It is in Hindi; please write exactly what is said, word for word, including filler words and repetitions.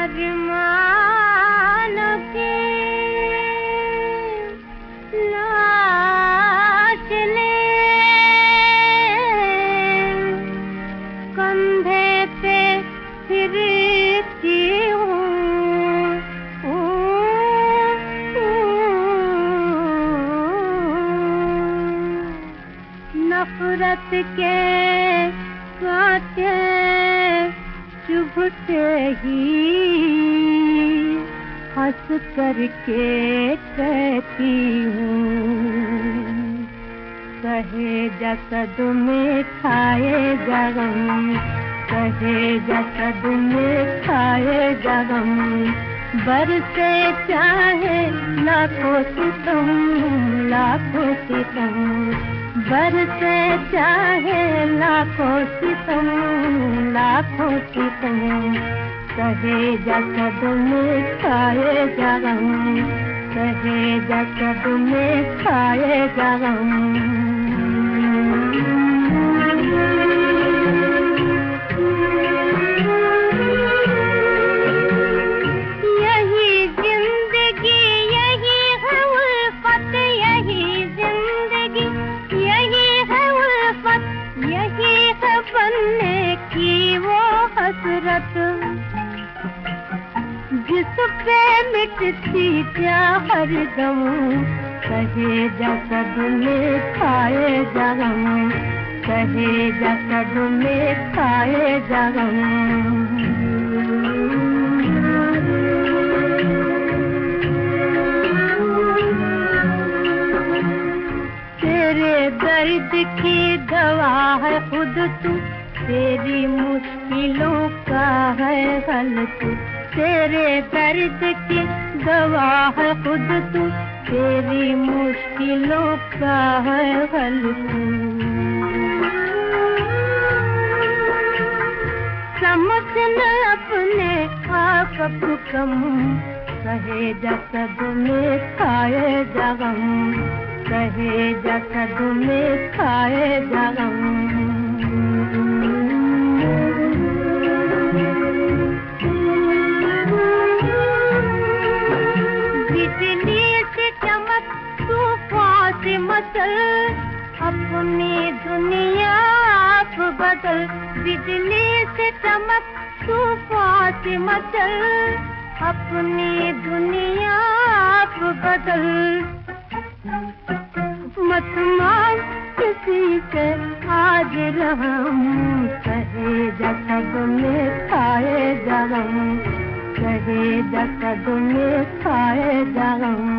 अरमानों की लाश ले कंधे पे फिरती हूँ, नफरत के कांटे चुभते ही हंस करके कहती हूँ, कहे जसद में खाए गम, कहे जसद में खाए गम, बरसे चाहे लाखों सितम, लाखों सितम, बरसे चाहे लाखों सितम, लाखों सितम, कहे जसद में खाए गम, कहे जसद में खाए गम। यही जिंदगी यही है उल्फत, यही जिंदगी यही है उल्फत, यही है बनने की वो हसरत, जिस पे मिटती क्या हरदम, कहे जसद में खाए गम, कहे जसद में खाए गम। तेरे दर्द की दवा है खुद तू, तेरी मुश्किलों का है हल तू, तेरे दर्द की दवा है खुद तू, तेरी मुश्किलों का है हल तू। समझना अपने आप को कम, कहे जसद में खाए गम, कहे जसद में खाए गम। बिजली से चमक तूफान से मचल, अपनी दुनिया आप बदल, बिजली से चमक तूफान से मचल, अपनी दुनिया आप बदल, मत मांग किसी से आज रहम, कहे जसद में खाए गम, कहे जसद में खाए गम।